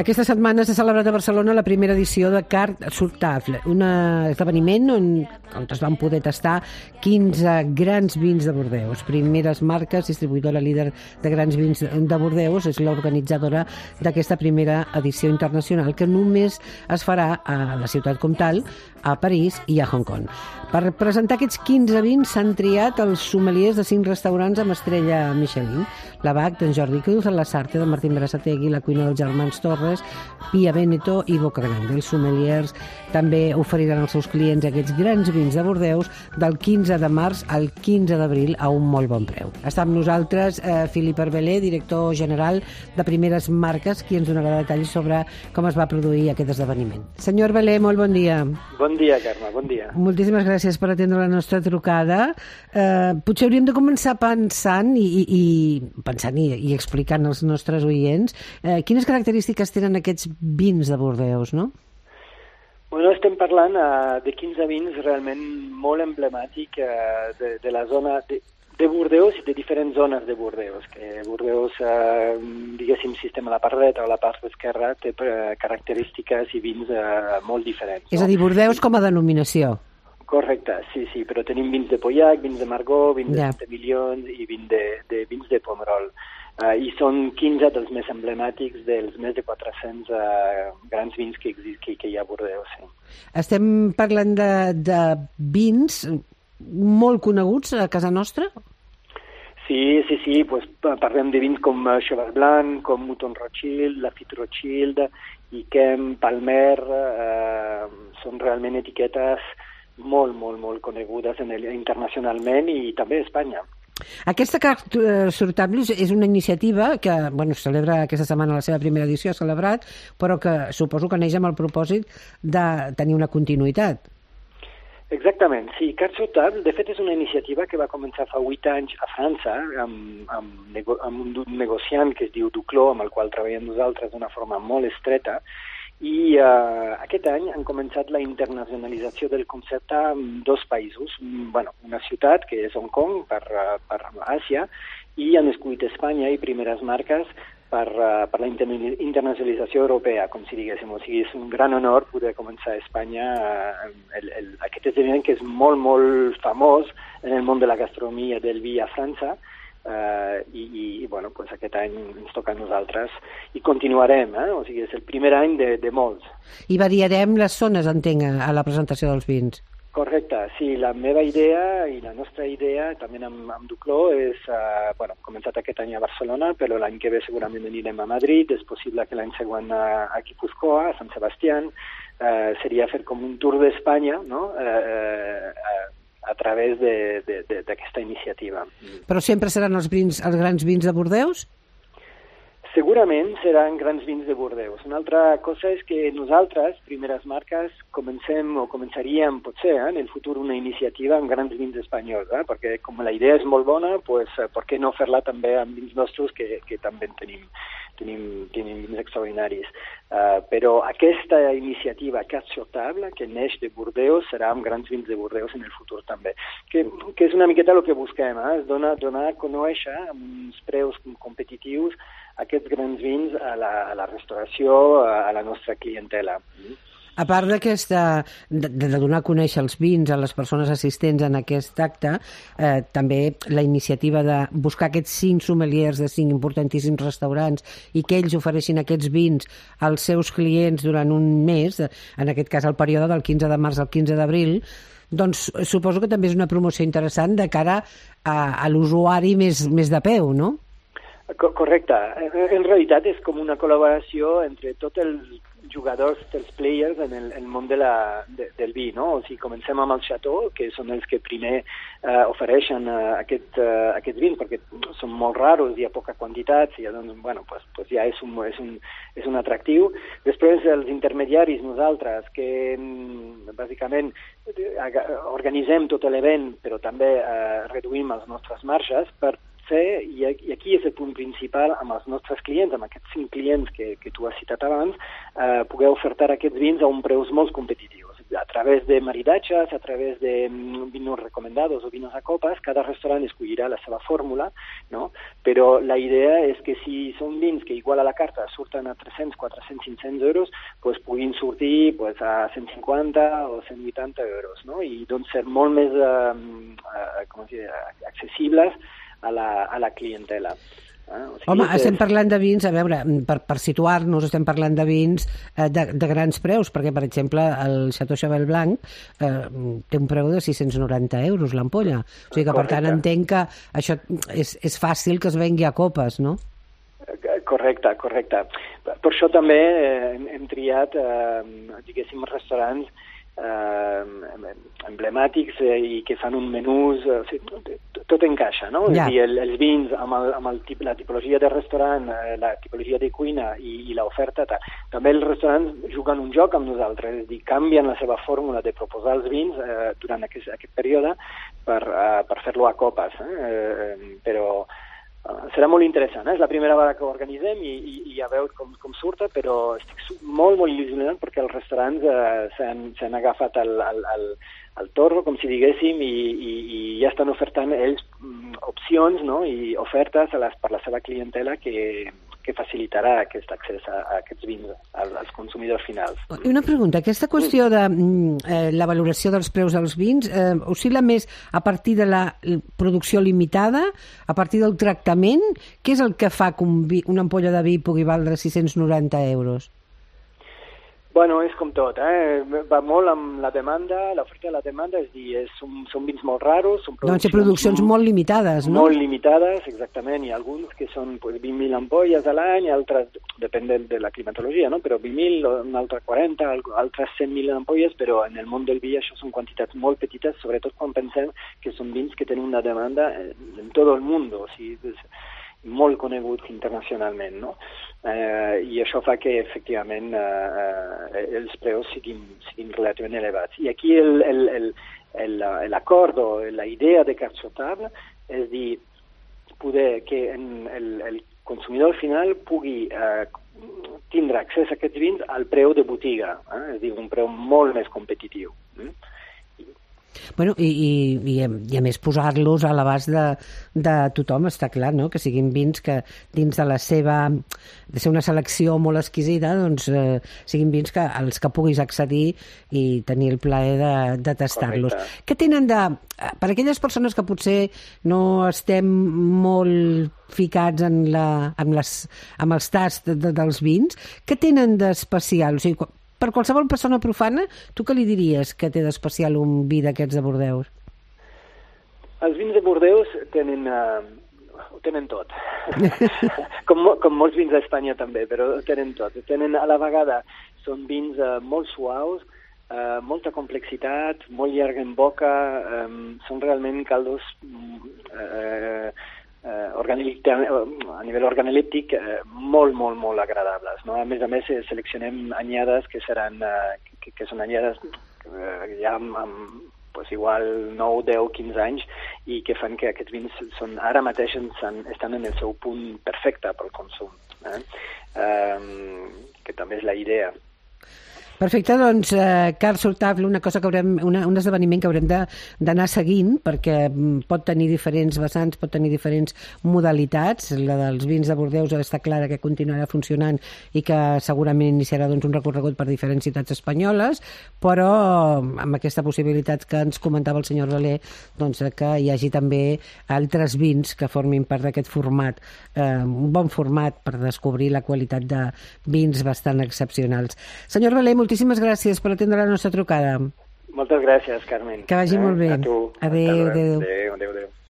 Aquesta setmana s'ha celebrat a Barcelona la primera edició de Cart sur Table, un esdeveniment on es van poder tastar 15 grans vins de Bordeus. Primeres Marques, distribuïdora líder de grans vins de Bordeus, és l'organitzadora d'aquesta primera edició internacional que només es farà a la ciutat comtal, a París i a Hong Kong. Per presentar aquests 15 vins s'han triat els sommeliers de 5 restaurants amb estrella Michelin, la BAC d'en Jordi Cruz, la Sarte de Martín Berasategui, la cuina dels germans Torres, Pia Veneto i Boca Grande. Els sommeliers també oferiran als seus clients aquests grans vins de Bordeus del 15 de març al 15 d'abril a un molt bon preu. Està amb nosaltres Philippe Arbelé, director general de Primeres Marques, qui ens donarà detalls sobre com es va produir aquest esdeveniment. Senyor Arbelé, molt bon dia. Bon dia, Carme, bon dia. Moltíssimes gràcies per atendre la nostra trucada. Potser hauríem de començar pensant i explicant als nostres oients quines característiques tenen aquests vins de Bordeus, no? Bueno, estem parlant de 15 vins realment molt emblemàtics de la zona de Bordeus i de diferents zones de Bordeus, que Bordeus, diguéssim, sistema a la part dreta o la part esquerra, té característiques i vins molt diferents. És a dir, Bordeus com a denominació. Correcte, sí, però tenim vins de Pauillac, vins de Margaux, vins de Centemilions i vins de Pomerol. I són 15 dels més emblemàtics dels més de 400 grans vins que hi ha a Bordeus. Sí. Estem parlant de vins molt coneguts a casa nostra? Sí, pues parlem de vins com Cheval Blanc, com Mouton Rothschild, Lafite Rothschild, Yquem, Palmer, són realment etiquetes molt conegudes internacionalment i també a Espanya. Aquesta Cart sur Table és una iniciativa que celebra aquesta setmana la seva primera edició, ha celebrat, però que suposo que neix amb el propòsit de tenir una continuïtat. Exactament, sí. Cart sur Table, de fet, és una iniciativa que va començar fa 8 anys a França amb un negociant que es diu Duclos, amb el qual treballem nosaltres d'una forma molt estreta, i aquest any han començat la internacionalització del concepte en 2 països. Una ciutat, que és Hong Kong, per Àsia, i han escollit Espanya i Primeres Marques per la internacionalització europea, com si diguéssim. O sigui, és un gran honor poder començar a Espanya aquest esdeveniment que és molt famós en el món de la gastronomia del vi a França, pues aquest any ens toca a nosaltres i continuarem, o sigui, és el primer any de molts. I variarem les zones, entenc, a la presentació dels vins. Correcte, sí, la meva idea i la nostra idea, també amb Duclos, és, hem començat aquest any a Barcelona, però l'any que ve segurament anirem a Madrid, és possible que l'any següent a Guipúscoa, a Sant Sebastián, seria fer com un tour d'Espanya, no?, a través d'aquesta iniciativa. Però sempre seran els grans vins de Bordeus? Segurament seran grans vins de Bordeus. Una altra cosa és que nosaltres, Primeres Marques, començaríem, potser, en el futur, una iniciativa amb grans vins espanyols, perquè com la idea és molt bona, pues, per què no fer-la també amb vins nostres, que també tenim vins extraordinaris. Però aquesta iniciativa Cart sur Table, que neix de Bordeus, serà amb grans vins de Bordeus en el futur també. Que és una miqueta el que busquem, és donar a conèixer amb uns preus competitius aquests grans vins a la restauració, a la nostra clientela. A part de donar a conèixer els vins a les persones assistents en aquest acte, també la iniciativa de buscar aquests 5 sommeliers de 5 importantíssims restaurants i que ells ofereixin aquests vins als seus clients durant un mes, en aquest cas el període del 15 de març al 15 d'abril, doncs suposo que també és una promoció interessant de cara a l'usuari més de peu, no? Correcte. En realitat és com una col·laboració entre tots els jugadors, els players en el món del vi, no? O sigui, comencem amb el Chateau, que són els que primer ofereixen aquests vins, perquè són molt raros, hi ha poca quantitat, i doncs ja és un atractiu. Després els intermediaris, nosaltres, que bàsicament organitzem tot l'event, però també reduïm les nostres marges per fer, i aquí és el punt principal, amb els nostres clients, amb aquests 5 clients que tu has citat abans, poder ofertar aquests vins a uns preus molt competitius. a través de maridatges, a través de vinos recomendados o vinos a copas, cada restaurant escollirà la seva fórmula, no? Però la idea és que si són vins que igual a la carta surten a 300, 400, 500 euros, pues, puguin sortir pues, a 150 o 180 euros, no? I doncs ser molt més accessibles a la clientela. O sigui, home, estem parlant de vins, a veure, per situar-nos, estem parlant de vins de grans preus, perquè, per exemple, el Chateau Cheval Blanc té un preu de 690 euros l'ampolla. O sigui que, per tant, entenc que això és fàcil que es vengui a copes, no? Correcte. Per això també hem triat, diguéssim, restaurants emblemàtics i que fan un menús, o sigui, tot encaixa, no? Ja. És a dir, els vins amb la tipologia de restaurant, la tipologia de cuina i l'oferta, també els restaurants juguen un joc amb nosaltres, és a dir, canvien la seva fórmula de proposar els vins durant aquest període per fer-lo a copes, però serà molt interessant, és la primera vegada que ho organitzem i a veure com surta, però estic molt il·lusionat perquè els restaurants s'han agafat al torro, com si diguéssim, i ja estan ofertant ells opcions, no? I ofertes per la seva clientela que facilitarà aquest accés a aquests vins als consumidors finals. Una pregunta, aquesta qüestió de la valoració dels preus dels vins oscil·la més a partir de la producció limitada, a partir del tractament? Què és el que fa que una ampolla de vi pugui valdre 690 euros? Bueno, és com tot, va molt amb la demanda, l'oferta de la demanda, és a dir, són vins molt raros, són produccions molt limitades, no? Molt limitades, exactament, i alguns que són 20.000 ampolles a l'any, altres, depèn de la climatologia, no? Però 20.000, un altre 40, altres 100.000 ampolles, però en el món del vi això són quantitats molt petites, sobretot quan pensem que són vins que tenen una demanda en tot el món, o sigui, molt coneguts internacionalment, no? I això fa que, efectivament, els preus siguin relativament elevats. I aquí l'acord o la idea de Carte sur Table és dir, poder que el consumidor final pugui tindre accés a aquests vins al preu de botiga, és a dir, un preu molt més competitiu. Bueno, i a més posar-los a l'abast de tothom, està clar, no? Que siguin vins que dins de ser una selecció molt exquisida, doncs siguin vins als que puguis accedir i tenir el plaer de tastar-los. Correcte. Què tenen per aquelles persones que potser no estem molt ficats amb els tasts dels vins, què tenen d'especial? O sigui, per qualsevol persona profana, tu què li diries que té d'especial un vi d'aquests de Bordeus? Els vins de Bordeus ho tenen tot. com molts vins d'Espanya també, però ho tenen tot. Tenen a la vegada, són vins molt suaus, molta complexitat, molt llarg en boca, són realment caldos a nivell organolèptic molt agradables, no? A més, seleccionem anyades que són anyades ja amb igual 9, 10, 15 anys i que fan que aquests vins ara mateix estan en el seu punt perfecte pel consum, que també és la idea. Perfecte, doncs, Carte sur Table, un esdeveniment que haurem d'anar seguint, perquè pot tenir diferents vessants, pot tenir diferents modalitats. La dels vins de Bordeus està clara que continuarà funcionant i que segurament iniciarà un recorregut per diferents ciutats espanyoles, però amb aquesta possibilitat que ens comentava el senyor Valé, doncs, que hi hagi també altres vins que formin part d'aquest format, un bon format per descobrir la qualitat de vins bastant excepcionals. Senyor Valé, moltíssimes gràcies per atendre la nostra trucada. Moltes gràcies, Carmen. Que vagi molt bé. A tu. Adéu. Adéu.